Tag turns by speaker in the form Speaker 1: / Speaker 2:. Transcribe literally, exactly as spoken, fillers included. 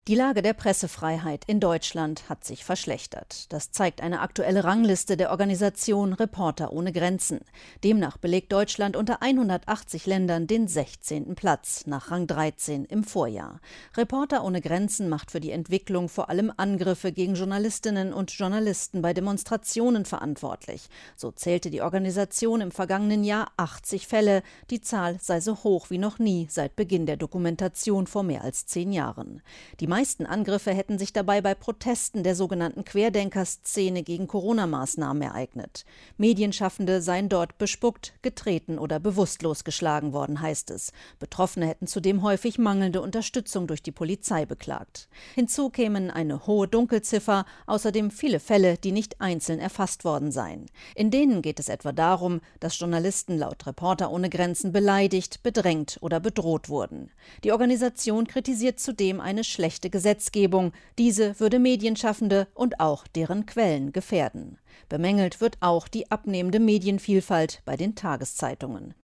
Speaker 1: Die Lage der Pressefreiheit in Deutschland hat sich verschlechtert. Das zeigt eine aktuelle Rangliste der Organisation Reporter ohne Grenzen. Demnach belegt Deutschland unter hundertachtzig Ländern den sechzehnten Platz, nach Rang dreizehn im Vorjahr. Reporter ohne Grenzen macht für die Entwicklung vor allem Angriffe gegen Journalistinnen und Journalisten bei Demonstrationen verantwortlich. So zählte die Organisation im vergangenen Jahr achtzig Fälle. Die Zahl sei so hoch wie noch nie seit Beginn der Dokumentation vor mehr als zehn Jahren. Die Die meisten Angriffe hätten sich dabei bei Protesten der sogenannten Querdenker-Szene gegen Corona-Maßnahmen ereignet. Medienschaffende seien dort bespuckt, getreten oder bewusstlos geschlagen worden, heißt es. Betroffene hätten zudem häufig mangelnde Unterstützung durch die Polizei beklagt. Hinzu kämen eine hohe Dunkelziffer, außerdem viele Fälle, die nicht einzeln erfasst worden seien. In denen geht es etwa darum, dass Journalisten laut Reporter ohne Grenzen beleidigt, bedrängt oder bedroht wurden. Die Organisation kritisiert zudem eine schlechte Gesetzgebung. Diese würde Medienschaffende und auch deren Quellen gefährden. Bemängelt wird auch die abnehmende Medienvielfalt bei den Tageszeitungen.